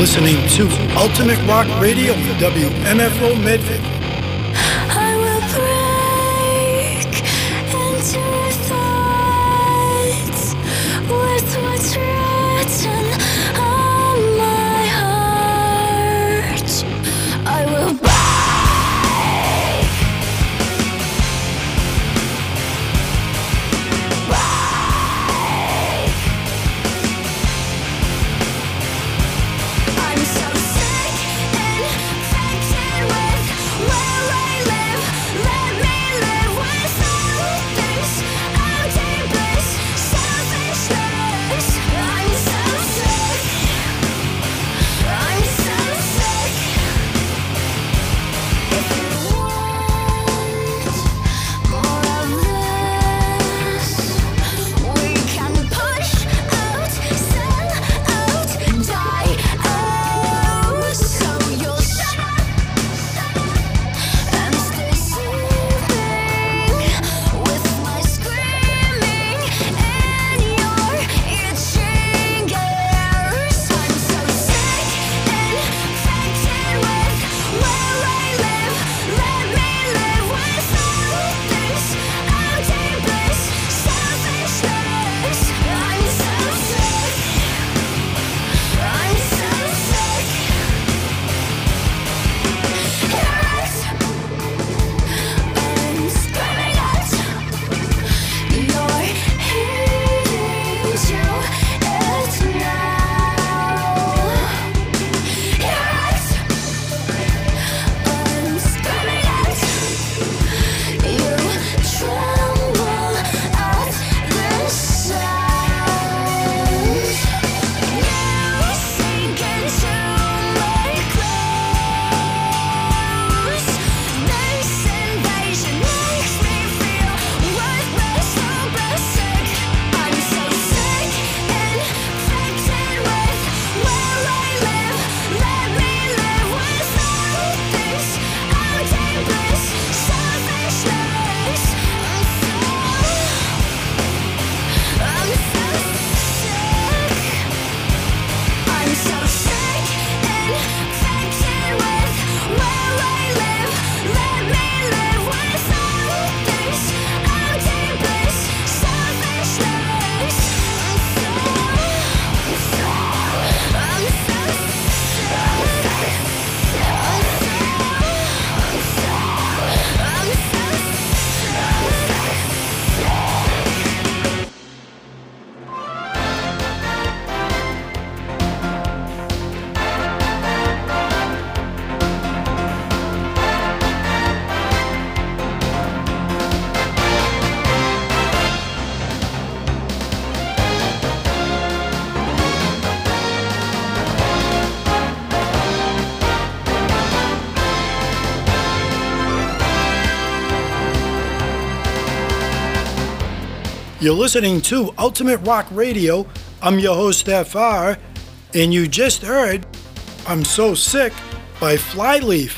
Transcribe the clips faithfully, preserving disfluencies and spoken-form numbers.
listening to Ultimate Rock Radio with W M F O Medford. I will break into thoughts with what's written on my heart. I will break. You're listening to Ultimate Rock Radio. I'm your host, F R, and you just heard I'm So Sick by Flyleaf.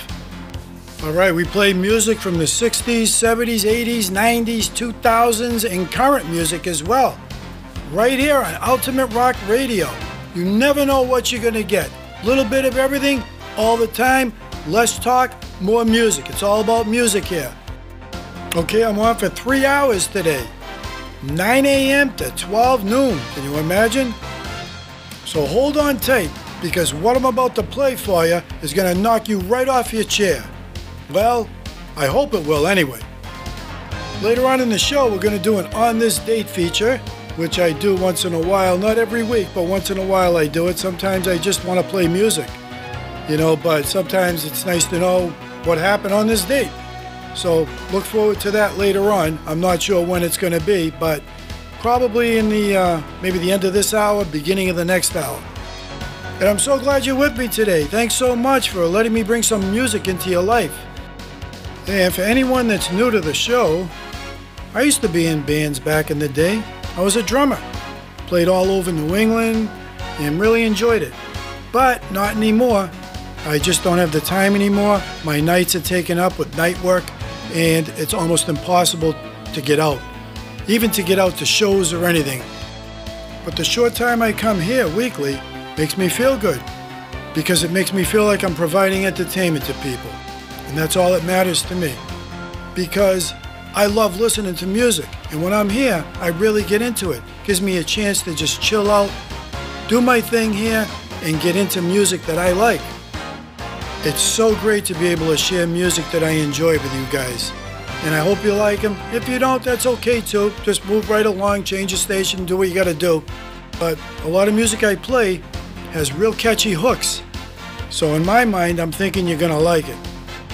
All right, we play music from the sixties, seventies, eighties, nineties, two thousands, and current music as well. Right here on Ultimate Rock Radio. You never know what you're going to get. A little bit of everything, all the time. Less talk, more music. It's all about music here. Okay, I'm on for three hours today. nine a.m. to twelve noon. Can you imagine? So hold on tight, because what I'm about to play for you is going to knock you right off your chair. Well, I hope it will anyway. Later on in the show, we're going to do an On This Date feature, which I do once in a while. Not every week, but once in a while I do it. Sometimes I just want to play music, you know, but sometimes it's nice to know what happened on this date. So look forward to that later on. I'm not sure when it's going to be, but probably in the, uh, maybe the end of this hour, beginning of the next hour. And I'm so glad you're with me today. Thanks so much for letting me bring some music into your life. And for anyone that's new to the show, I used to be in bands back in the day. I was a drummer. Played all over New England and really enjoyed it. But not anymore. I just don't have the time anymore. My nights are taken up with night work, and it's almost impossible to get out, even to get out to shows or anything. But the short time I come here weekly makes me feel good. because it makes me feel like I'm providing entertainment to people. And that's all that matters to me. Because I love listening to music. And when I'm here, I really get into it. Gives me a chance to just chill out, do my thing here, and get into music that I like. It's so great to be able to share music that I enjoy with you guys. And I hope you like them. If you don't, that's okay too. Just move right along, change the station, do what you gotta do. But a lot of music I play has real catchy hooks. So in my mind, I'm thinking you're gonna like it.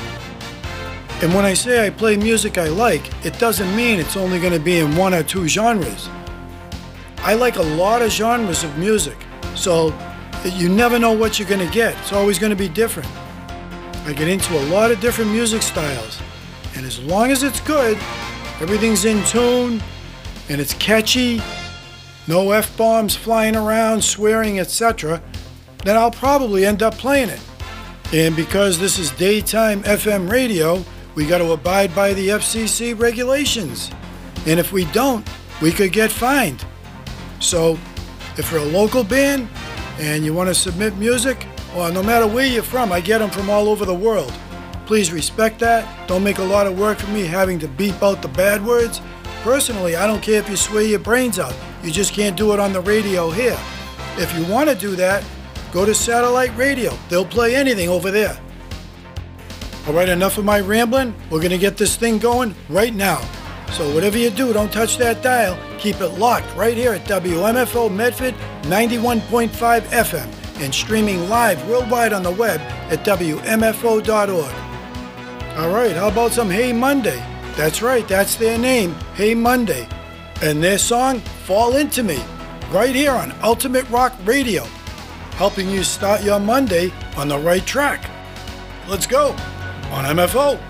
And when I say I play music I like, it doesn't mean it's only gonna be in one or two genres. I like a lot of genres of music, so you never know what you're gonna get. It's always gonna be different. I get into a lot of different music styles, and as long as it's good, everything's in tune, and it's catchy, no F-bombs flying around, swearing, et cetera, then I'll probably end up playing it. And because this is daytime F M radio, we got to abide by the F C C regulations. And if we don't, we could get fined. So if you're a local band and you want to submit music, well, no matter where you're from, I get them from all over the world. Please respect that. Don't make a lot of work for me having to beep out the bad words. Personally, I don't care if you swear your brains out. You just can't do it on the radio here. If you want to do that, go to satellite radio. They'll play anything over there. All right, enough of my rambling. We're going to get this thing going right now. So whatever you do, don't touch that dial. Keep it locked right here at W M F O Medford ninety-one point five F M and streaming live worldwide on the web at W M F O dot org. All right, how about some Hey Monday? That's right, that's their name, Hey Monday. And their song, Fall Into Me, right here on Ultimate Rock Radio, helping you start your Monday on the right track. Let's go on M F O.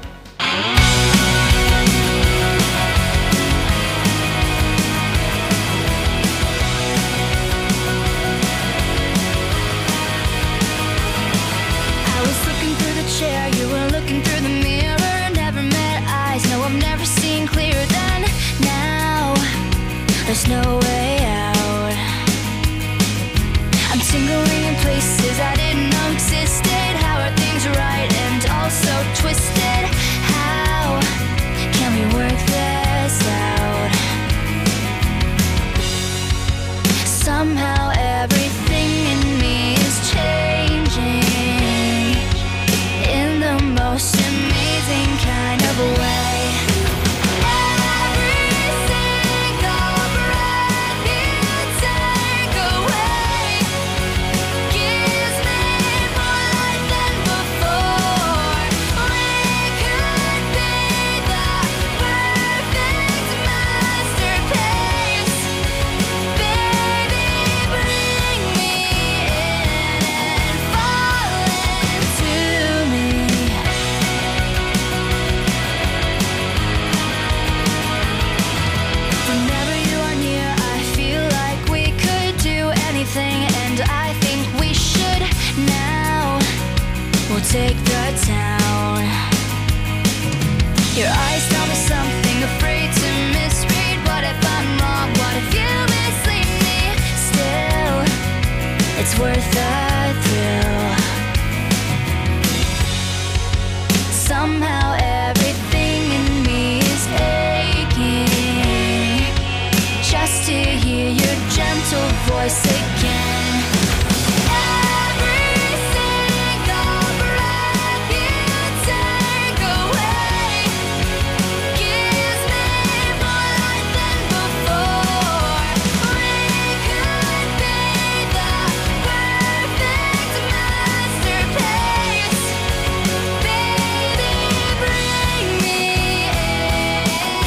You were looking through the mirror, never met eyes. No, I've never seen clearer than now. There's no way out. I'm tingling in places I didn't know existed. How are things right and also twisted? How can we work this out? Somehow everything in me is changing in the most amazing kind of a way. Every single breath you take away gives me more life than before. We could be the perfect masterpiece. Baby, bring me in and fall into me. Whenever you are near, I feel like we could do anything, and I think we should now. We'll take the town. Your eyes tell me something, afraid to misread. What if I'm wrong? What if you mislead me? Still, it's worth the thrill. Somehow everything in me is aching just to hear your gentle voice again. Every single breath you take away gives me more life than before. We could be the perfect masterpiece. Baby, bring me in.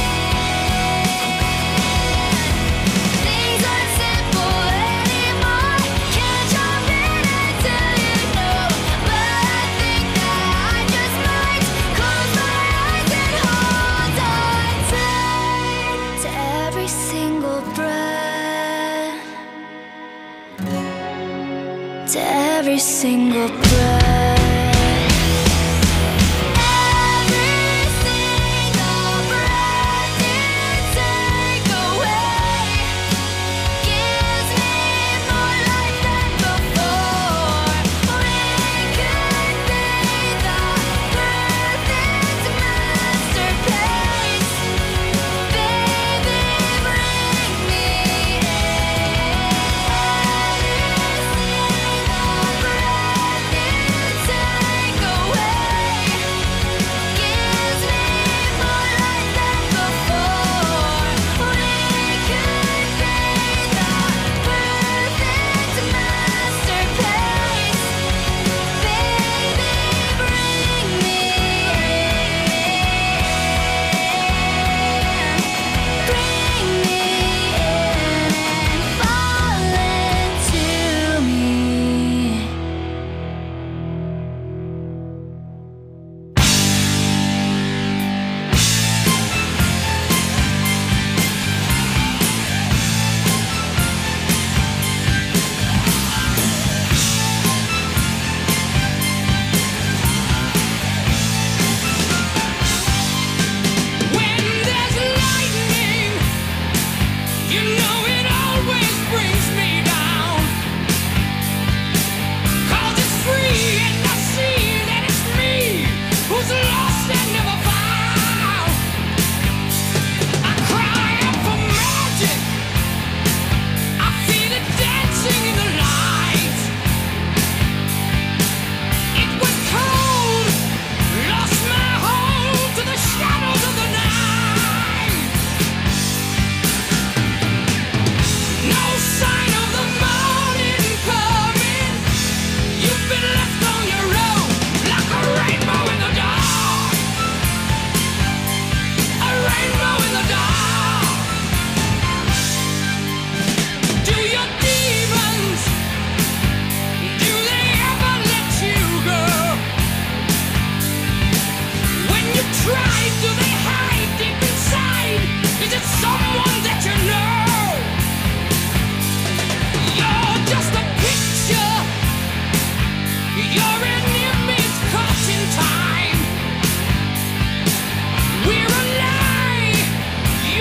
Things aren't simple anymore. Can't jump in until you know. But I think that I just might close my eyes and hold on tight to every single breath, to every single breath. Every single breath you take away gives me more life than before. We rainbow in the dark. Do your demons, do they ever let you go? When you try, do they hide deep inside? Is it someone that you know? You're just a picture, you're an image caught in time. We're a lie,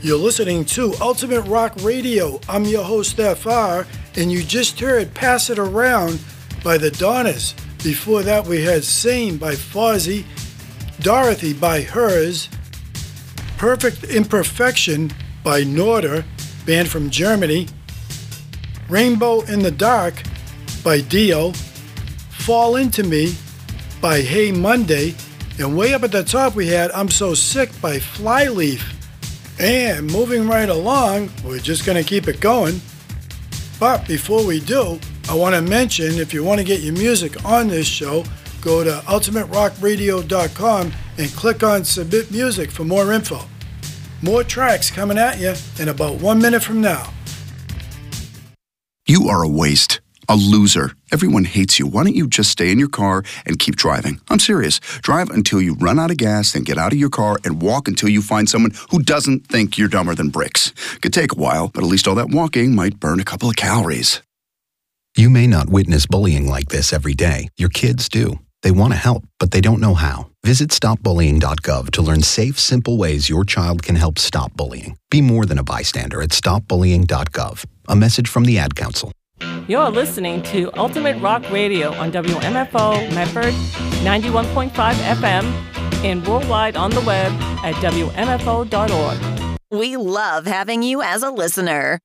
You're listening to Ultimate Rock Radio. I'm your host, F R, and you just heard Pass It Around by the Donnas. Before that, we had Sane by Fozzy, Dorothy by Hers, Perfect Imperfection by Norder, band from Germany, Rainbow in the Dark by Dio, Fall Into Me by Hey Monday, and way up at the top we had I'm So Sick by Flyleaf. And moving right along, we're just going to keep it going. But before we do, I want to mention, if you want to get your music on this show, go to ultimate rock radio dot com and click on Submit Music for more info. More tracks coming at you in about one minute from now. You are a waste, a loser. Everyone hates you. Why don't you just stay in your car and keep driving? I'm serious. Drive until you run out of gas, then get out of your car and walk until you find someone who doesn't think you're dumber than bricks. Could take a while, but at least all that walking might burn a couple of calories. You may not witness bullying like this every day. Your kids do. They want to help, but they don't know how. Visit stop bullying dot gov to learn safe, simple ways your child can help stop bullying. Be more than a bystander at stop bullying dot gov. A message from the Ad Council. You're listening to Ultimate Rock Radio on W M F O Medford, ninety-one point five F M, and worldwide on the web at W M F O dot org. We love having you as a listener.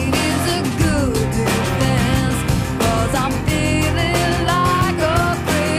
Feeling like a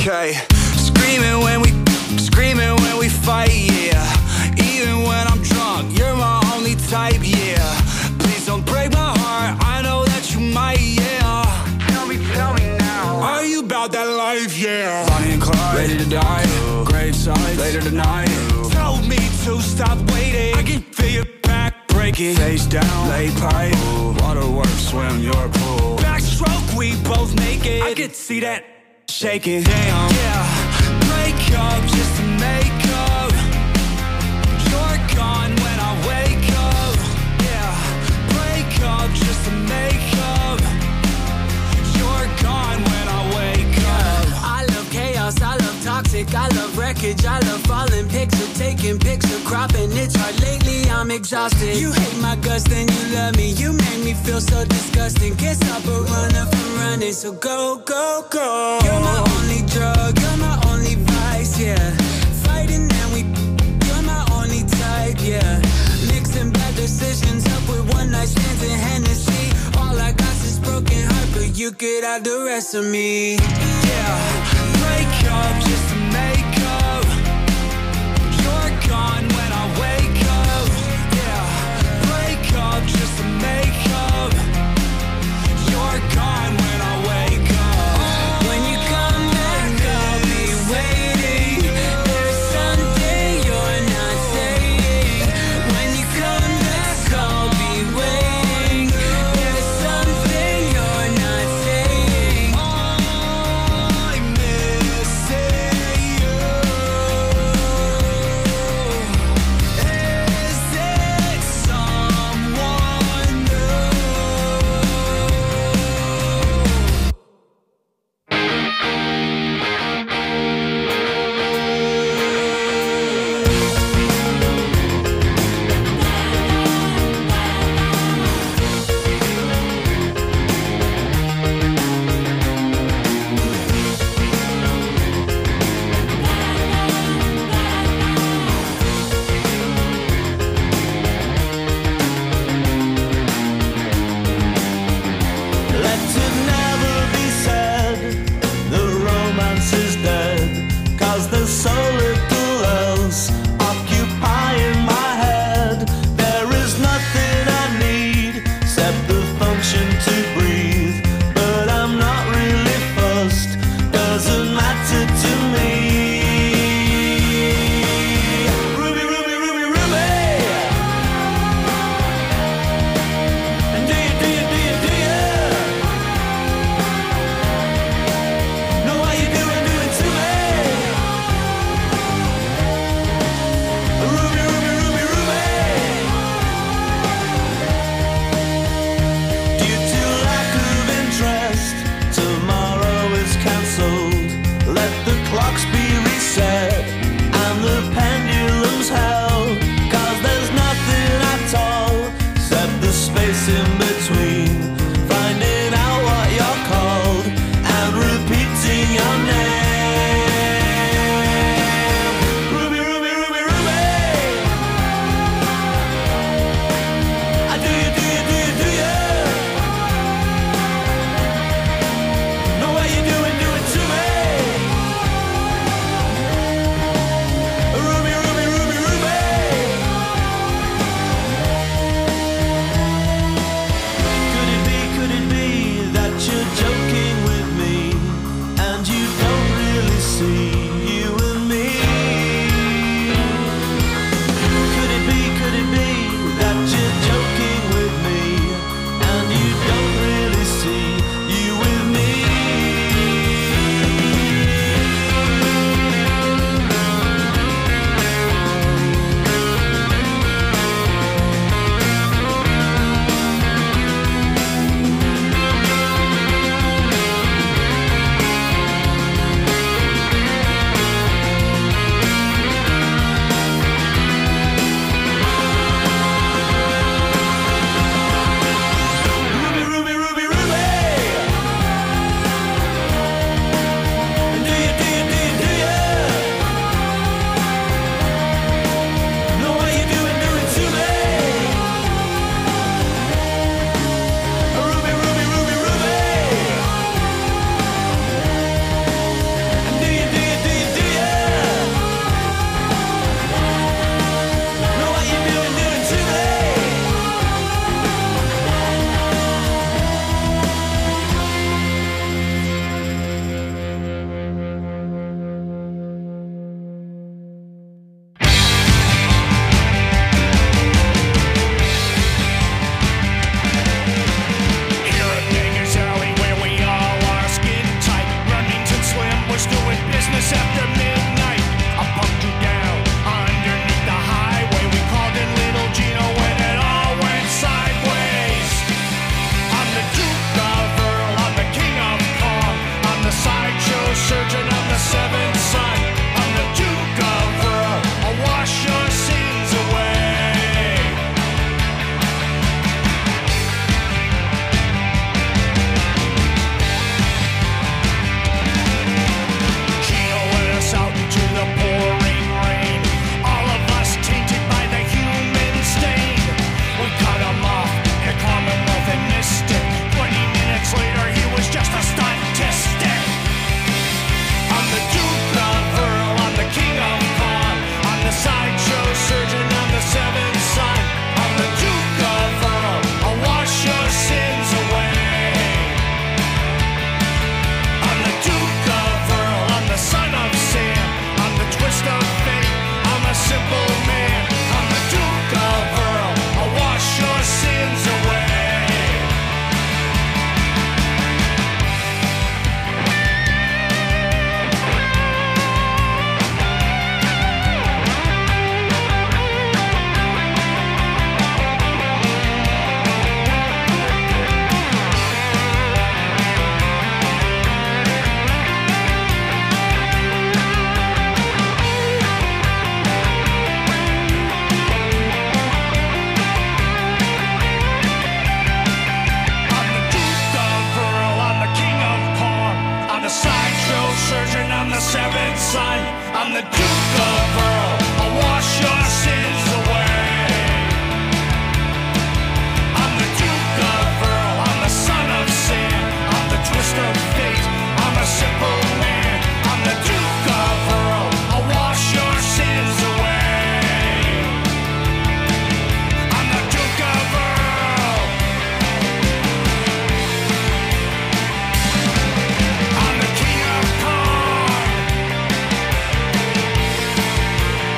Okay, screaming when we, screaming when we fight, yeah. Even when I'm drunk, you're my only type, yeah. Please don't break my heart, I know that you might, yeah. Tell me, tell me now, are you about that life, yeah? Bonnie and Clyde, ready to die, graveside, later tonight. Tell me to stop waiting, I can feel your back breaking. Face down, lay pipe, waterworks, swim your pool. Backstroke, we both naked, I could see that shaking. Damn, yeah, break up just to make up. You're gone when I wake up. Yeah, break up just to make up. You're gone when I wake up. I love chaos, I love toxic, I love wreckage, I love falling picture, taking picture, cropping. It's hard lately, I'm exhausted. You hate my guts, then you love me. You make me feel so disgusting. Can't stop a runner from running, so go, go, go. You're my only drug, you're my only vice, yeah. Fighting and we, you're my only type, yeah. Mixing bad decisions up with one night stands and Hennessy. All I got is broken heart, but you could have the rest of me. Yeah, break up just to make up. You're gone when I wake up. Yeah, break up just to make up. You're gone when I wake up. When you come back, I'll be waiting. There's something you're not saying. When you come back, I'll be waiting. There's something you're not saying. surgeon, I'm the seventh son. I'm the Duke of Earl. I'll wash your sins away. Gino led us out into the pouring rain. All of us tainted by the human stain. We cut him off in a Commonwealth and Mystic. Twenty minutes later, he was just a statistic. I'm the Duke of Earl, I'm the King of Kong. I'm the sideshow surgeon, I'm the seventh son. I'm the Duke of Earl, I'll wash your sins away. I'm the Duke of Earl, I'm the son of Sam. I'm the twist of fate, I'm a simple man. I'm the Duke of Earl, I'll wash your sins away. I'm the Duke of Earl, I'm the King of Kong. I'm the sideshow surgeon, I'm the seventh son. I'm the Duke of Earl, I'll wash your sins away. I'm the Duke of Earl, I'm the son of Sam. I'm the twist of fate, I'm a simple man. I'm the Duke of Earl, I'll wash your sins away. I'm the Duke of Earl. I'm the King of Kong.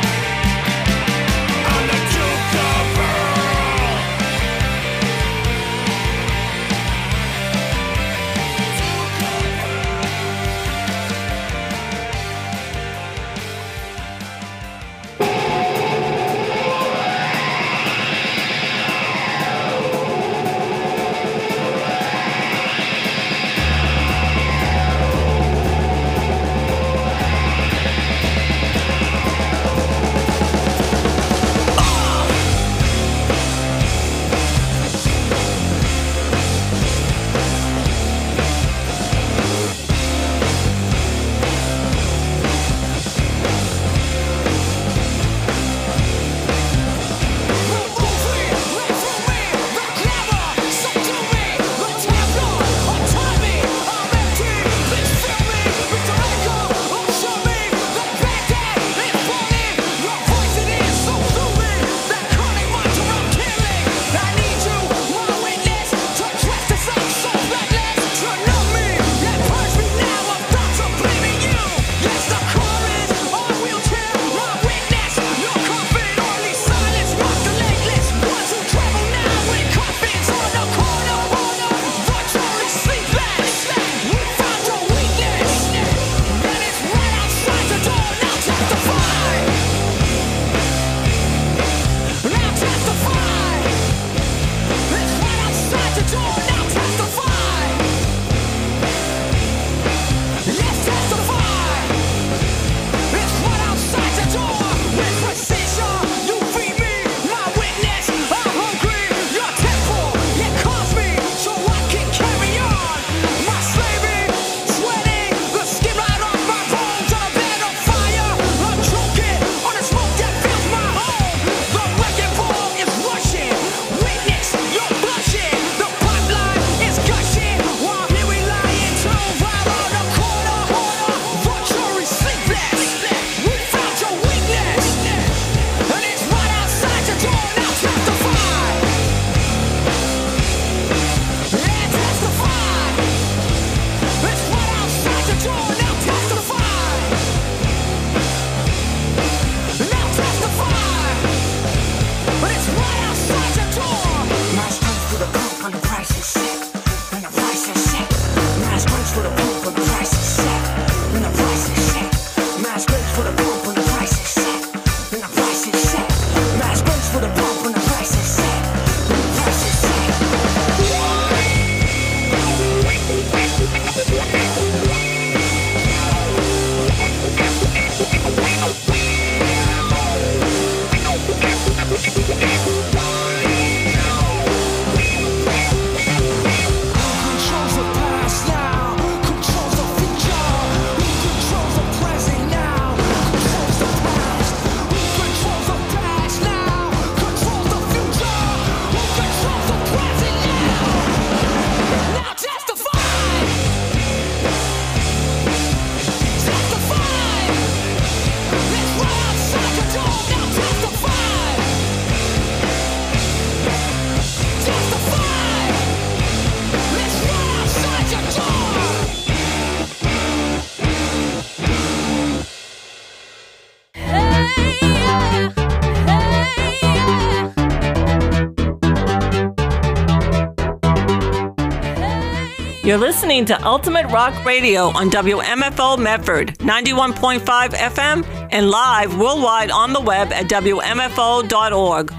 You're listening to Ultimate Rock Radio on W M F O Medford, ninety-one point five F M, and live worldwide on the web at W M F O dot org.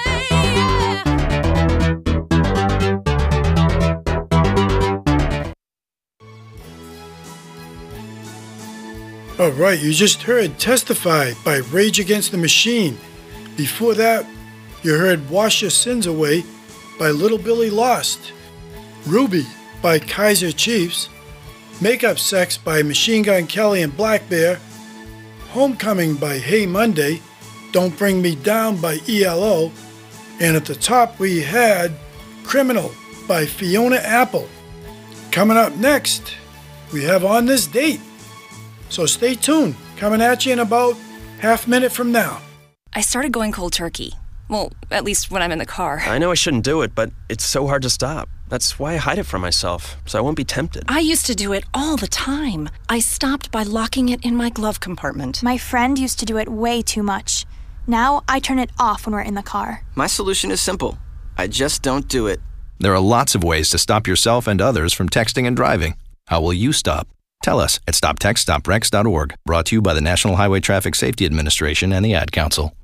All right, you just heard Testify by Rage Against the Machine. Before that, you heard Wash Your Sins Away by Little Billy Lost. Ruby by Kaiser Chiefs. Makeup Sex by Machine Gun Kelly and Black Bear. Homecoming by Hey Monday. Don't Bring Me Down by E L O. And at the top we had Criminal by Fiona Apple. Coming up next, we have On This Date. So stay tuned. Coming at you in about half minute from now. I started going cold turkey. Well, at least when I'm in the car. I know I shouldn't do it, but it's so hard to stop. That's why I hide it from myself, so I won't be tempted. I used to do it all the time. I stopped by locking it in my glove compartment. My friend used to do it way too much. Now I turn it off when we're in the car. My solution is simple. I just don't do it. There are lots of ways to stop yourself and others from texting and driving. How will you stop? Tell us at stop text stop wrecks dot org. Brought to you by the National Highway Traffic Safety Administration and the Ad Council.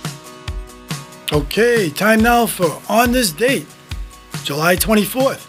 Okay, time now for On This Date, July twenty-fourth.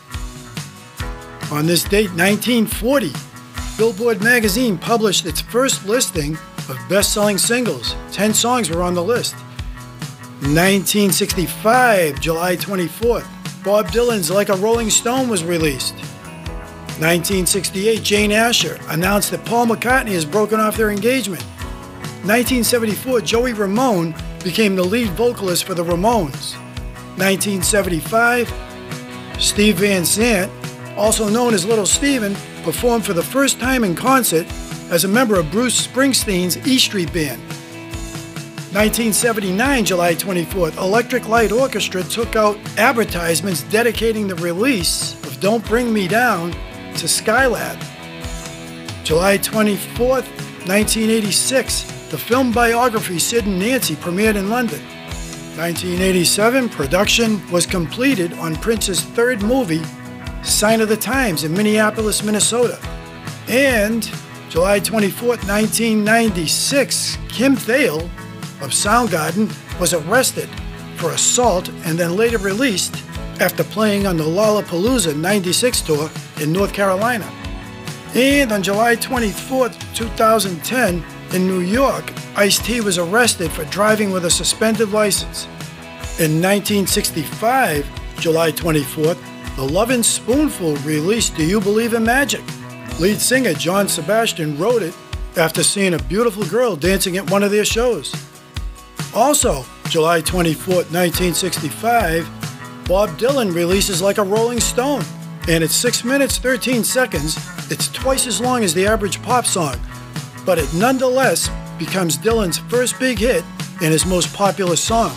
On this date, nineteen forty, Billboard magazine published its first listing of best-selling singles. Ten songs were on the list. nineteen sixty-five, July twenty-fourth, Bob Dylan's Like a Rolling Stone was released. nineteen sixty-eight, Jane Asher announced that Paul McCartney has broken off their engagement. nineteen seventy-four, Joey Ramone became the lead vocalist for the Ramones. nineteen seventy-five, Steve Van Sant, also known as Little Steven, performed for the first time in concert as a member of Bruce Springsteen's E Street Band. nineteen seventy-nine, July twenty-fourth, Electric Light Orchestra took out advertisements dedicating the release of Don't Bring Me Down to Skylab. July twenty-fourth, nineteen eighty-six, the film biography Sid and Nancy premiered in London. nineteen eighty-seven, production was completed on Prince's third movie, Sign of the Times, in Minneapolis, Minnesota. And July twenty-fourth, nineteen ninety-six, Kim Thayil of Soundgarden was arrested for assault and then later released after playing on the Lollapalooza ninety-six tour in North Carolina. And on July twenty-fourth, two thousand ten, in New York, Ice-T was arrested for driving with a suspended license. In nineteen sixty-five, July twenty-fourth, the Lovin' Spoonful released Do You Believe in Magic? Lead singer John Sebastian wrote it after seeing a beautiful girl dancing at one of their shows. Also, July twenty-fourth, nineteen sixty-five, Bob Dylan releases Like a Rolling Stone, and it's six minutes, thirteen seconds. It's twice as long as the average pop song, but it nonetheless becomes Dylan's first big hit and his most popular song.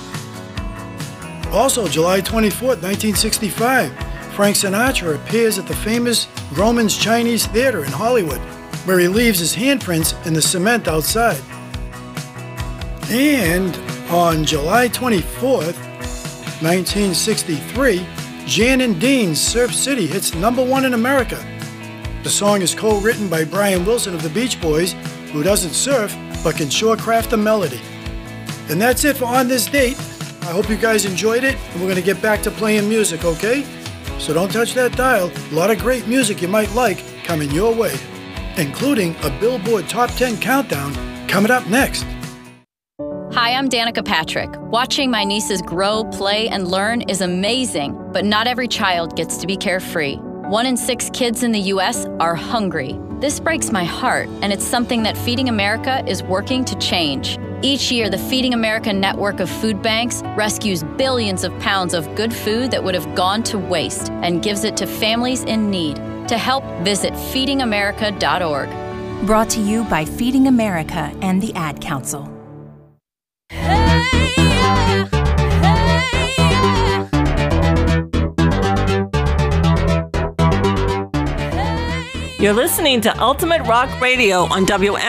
Also, July twenty-fourth, nineteen sixty-five, Frank Sinatra appears at the famous Grauman's Chinese Theater in Hollywood, where he leaves his handprints in the cement outside. And on July twenty-fourth, nineteen sixty-three, Jan and Dean's Surf City hits number one in America. The song is co-written by Brian Wilson of the Beach Boys, who doesn't surf but can sure craft a melody. And that's it for On This Date. I hope you guys enjoyed it, and we're going to get back to playing music, okay? So don't touch that dial. A lot of great music you might like coming your way, including a Billboard Top ten Countdown coming up next. Hi, I'm Danica Patrick. Watching my nieces grow, play, and learn is amazing, but not every child gets to be carefree. One in six kids in the U S are hungry. This breaks my heart, and it's something that Feeding America is working to change. Each year, the Feeding America network of food banks rescues billions of pounds of good food that would have gone to waste and gives it to families in need. To help, visit feeding america dot org. Brought to you by Feeding America and the Ad Council. You're listening to Ultimate Rock Radio on W M